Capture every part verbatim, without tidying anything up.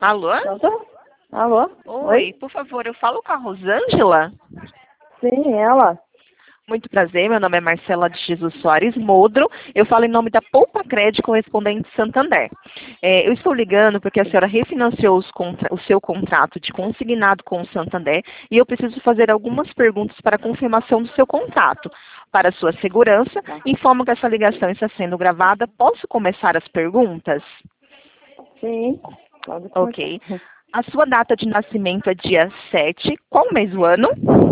Alô? Pronto? Alô? Oi, por favor, eu falo com a Rosângela? Sim, ela. Muito prazer, meu nome é Marcela de Jesus Soares Modro. Eu falo em nome da Poupa Crédito Correspondente Santander. É, eu estou ligando porque a senhora refinanciou os contra- o seu contrato de consignado com o Santander e eu preciso fazer algumas perguntas para confirmação do seu contrato. Para sua segurança, Tá. informo que essa ligação está sendo gravada. Posso começar as perguntas? Sim, pode começar. Ok. A sua data de nascimento é dia sete. Qual mês do ano?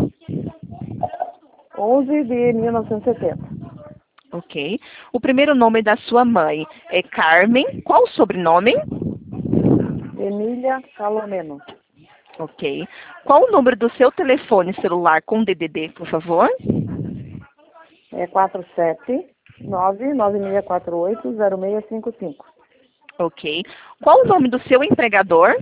onze de mil novecentos e setenta. Ok. O primeiro nome da sua mãe é Carmen. Qual o sobrenome? Emília Calomeno. Ok. Qual o número do seu telefone celular com D D D, por favor? É quatro sete nove nove seis quatro oito zero seis cinco cinco. Ok. Qual o nome do seu empregador?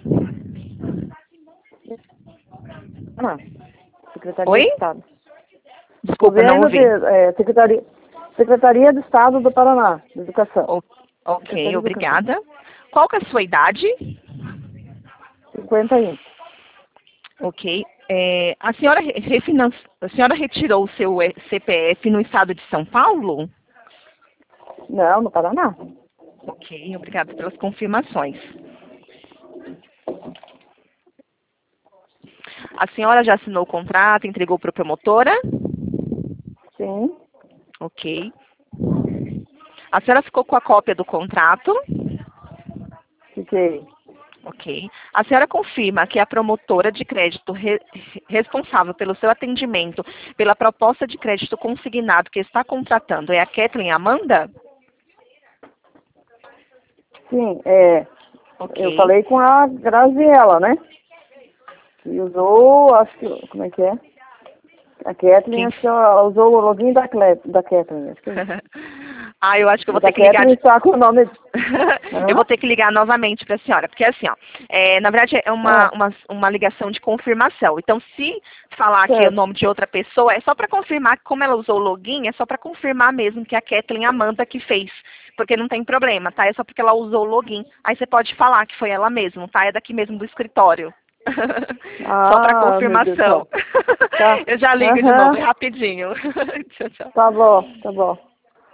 Não, Secretaria Oi? de Estado. Desculpa, não Governo de... ouvi. É, Secretaria, Secretaria de Estado do Paraná, de Educação. O- ok, Secretaria de Educação. obrigada. Qual que é a sua idade? cinquenta e um. Ok. É, a, senhora re- refinan- a senhora retirou o seu eh, C P F no estado de São Paulo? Não, no Paraná. Ok, obrigada pelas confirmações. A senhora já assinou o contrato, entregou para a promotora? Sim, Ok. A senhora ficou com a cópia do contrato? fiquei. Ok. A senhora confirma que a promotora de crédito re- responsável pelo seu atendimento pela proposta de crédito consignado que está contratando é a Kathleen Amanda? Sim, é, eu Ok. falei com a Graziella, né? Que usou, acho que, como é que é? A Kathleen, Quem... acho que ela usou o login da, Cle, da Kathleen, acho que é isso. ah, eu acho que eu vou Da ter que ligar Kathleen de... está com o nome... eu vou Hã? ter que ligar novamente para a senhora, porque assim, ó, é, na verdade é uma, Ah, uma, uma ligação de confirmação. Então, se falar que é o certo. nome de outra pessoa, é só para confirmar que como ela usou o login, é só para confirmar mesmo que é a Kathleen Amanda que fez. Porque não tem problema, tá? É só porque ela usou o login. Aí você pode falar que foi ela mesmo, tá? É daqui mesmo do escritório. Só para Ah, meu Deus, tá. confirmação. Tá. eu já ligo de novo, Aham. rapidinho. tchau, tchau. Tá bom, tá bom.